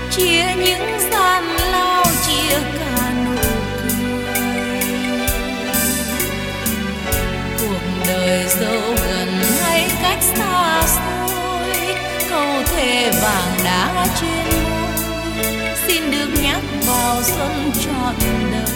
chia những gian lao, chia cả nụ cười. Cuộc đời dẫu gần hay cách xa xôi, câu thề vàng đá trên môi xin được nhắc vào xuân trọn đời.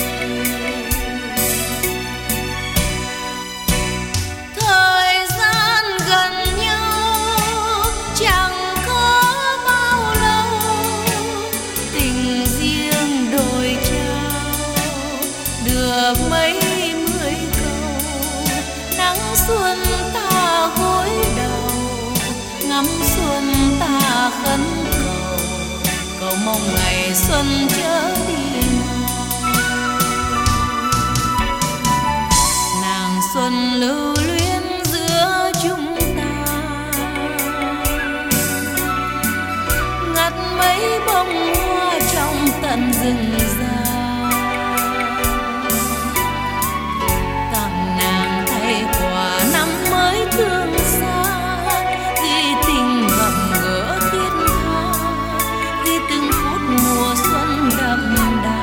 Thời gian gần nhau chẳng có bao lâu, tình riêng đôi trao được mấy mươi câu. Nắng xuân ta gối đầu, ngắm xuân ta khấn cầu, cầu mong ngày xuân chớ đi mau. Nàng xuân lưu luyến giữa chúng ta, ngắt mấy bông hoa trong tận rừng già. Tặng nàng thay quà năm mới thương xa, ghi tình gặp gỡ thiết tha, ghi từng phút mùa xuân đậm đà.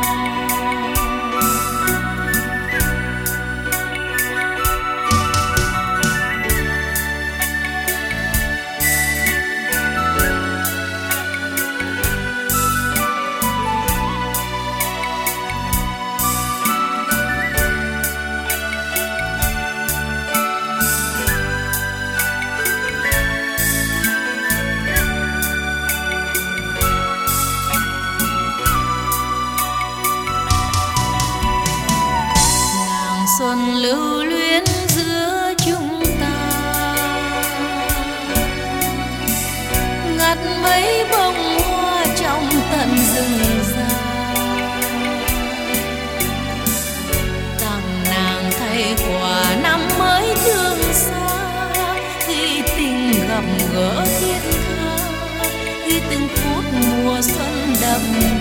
Xuân lưu luyến giữa chúng ta, ngắt mấy bông hoa trong tận rừng già. Tặng nàng thay quà năm mới thương xa, ghi tình gặp gỡ thiết tha, ghi từng phút mùa xuân đậm